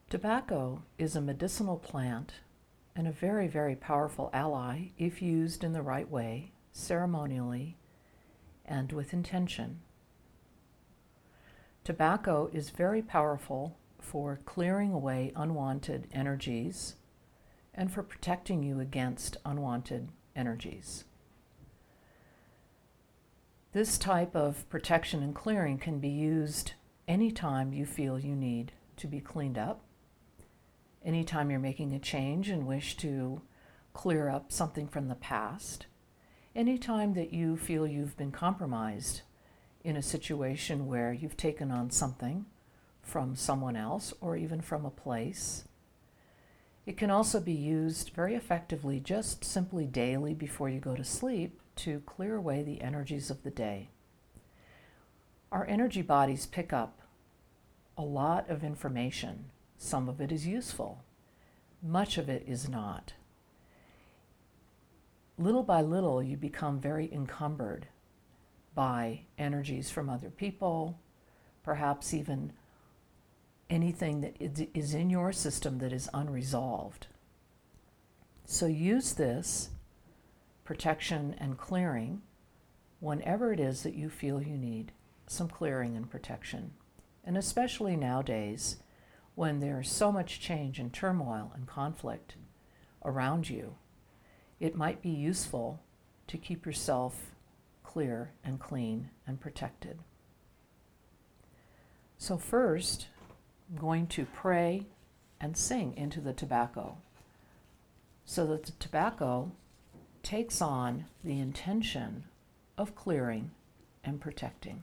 Tobacco is a medicinal plant and a very, very powerful ally if used in the right way, ceremonially, and with intention. Tobacco is very powerful for clearing away unwanted energies and for protecting you against unwanted energies. This type of protection and clearing can be used anytime you feel you need to be cleaned up, anytime you're making a change and wish to clear up something from the past, anytime that you feel you've been compromised in a situation where you've taken on something from someone else or even from a place. It can also be used very effectively just simply daily before you go to sleep to clear away the energies of the day. Our energy bodies pick up a lot of information. Some of it is useful, much of it is not. Little by little, you become very encumbered by energies from other people, perhaps even anything that is in your system that is unresolved. So use this protection and clearing whenever it is that you feel you need some clearing and protection. And especially nowadays, when there's so much change and turmoil and conflict around you, it might be useful to keep yourself clear and clean and protected. So first, I'm going to pray and sing into the tobacco so that the tobacco takes on the intention of clearing and protecting.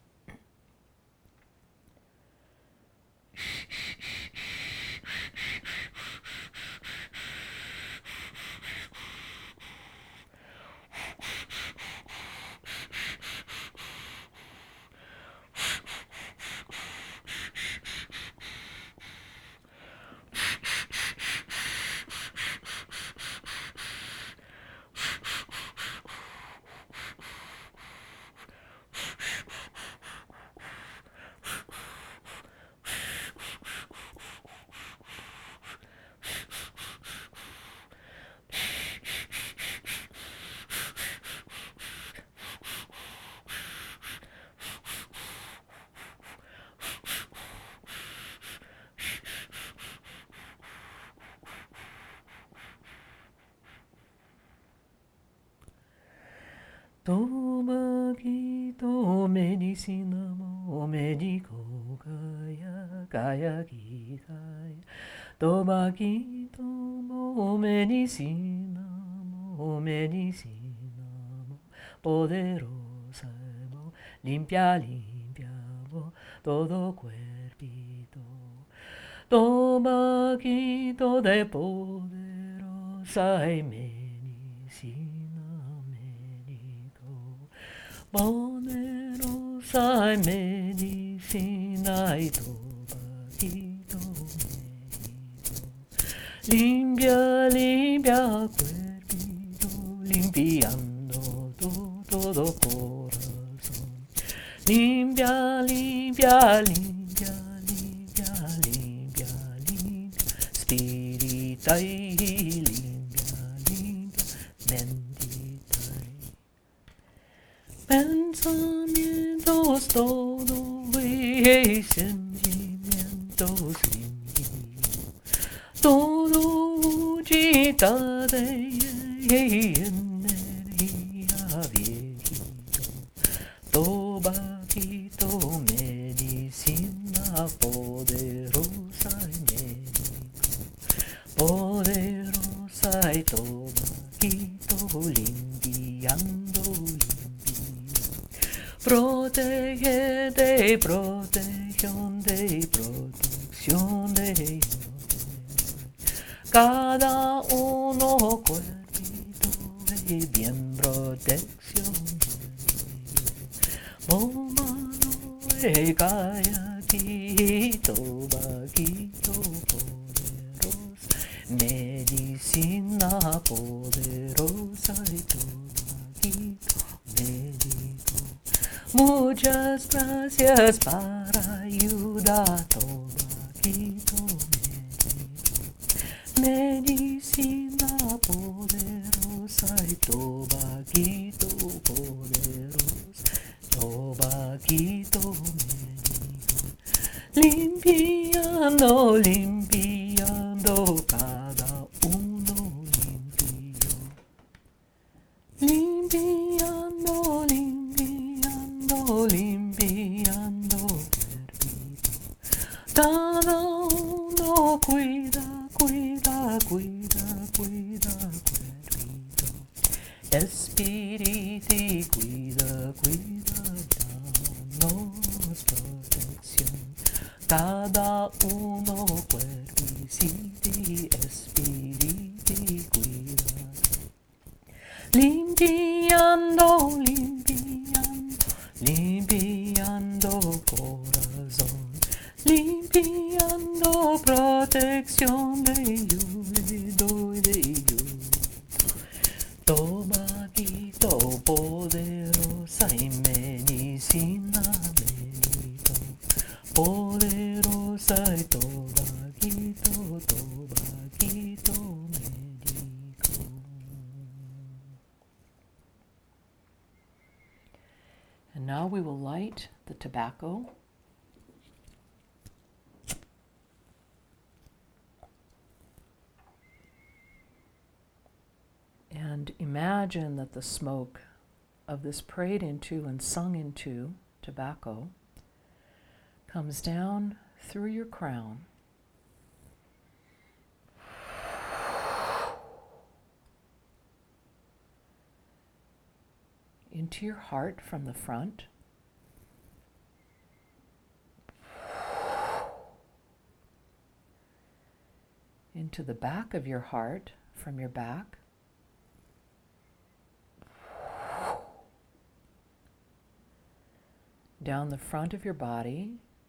とまきとめにしなもめにこがやかやきがやとまきともめにしなもめにしなもpoderosa limpia limpia todo cuerpito toma quito de poderosa y medicina poderosa y medicina y toma quito medito limpia limpia cuerpito limpiando todo corazón limpia limpia limpia limpia limpia limpia spirita y limpia limpia bendita pensamientos todo y sentimientos limpios todo chita de energía viejito tobaquito medicina poderosa y médico poderosa y tobaquito limpiando limpio protege de protección de protección de cada uno cuerpito y bien protección mano calla quito vaquito poderosa medicina poderosa y tobaquito médico muchas gracias para ayudar tobaquito médico limpiando, limpiando cada uno limpio. Limpiando, limpiando, limpiando cuerpito. Cada uno cuida, cuida, cuida, cuida cuerpito. Espíritu cuida, cuida, danos protección. Cada uno cuerpicito, espíritu cuida. Limpiando, limpiando, limpiando corazón. Limpiando protección de yo. Toma quito poderosa y medicina medito. Poderosa y toma quito médico. And now we will light the tobacco. And imagine that the smoke of this prayed into and sung into tobacco comes down through your crown into your heart from the front, into the back of your heart from your back, down the front of your body,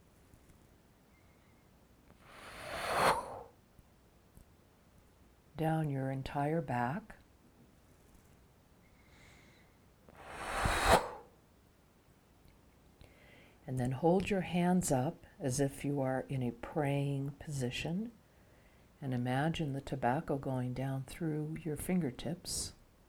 down your entire back, and then hold your hands up as if you are in a praying position, and imagine the tobacco going down through your fingertips.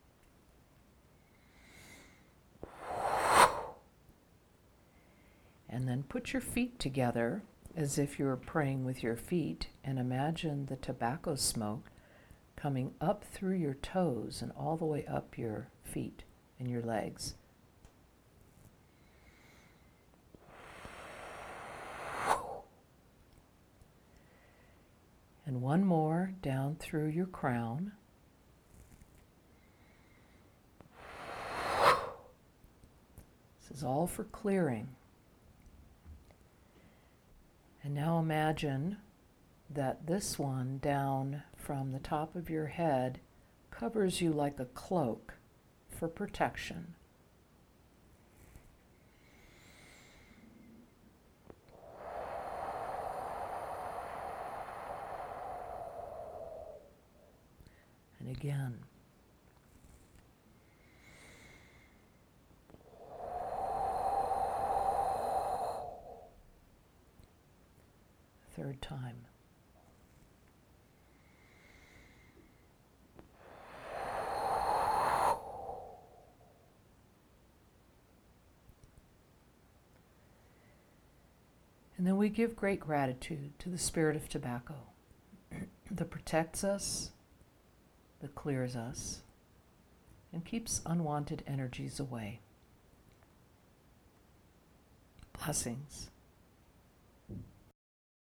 And then put your feet together as if you're praying with your feet, and imagine the tobacco smoke coming up through your toes and all the way up your feet and your legs. And one more down through your crown. This is all for clearing. And now imagine that this one down from the top of your head covers you like a cloak for protection. And again. Third time. And then we give great gratitude to the spirit of tobacco that protects us, that clears us, and keeps unwanted energies away. Blessings.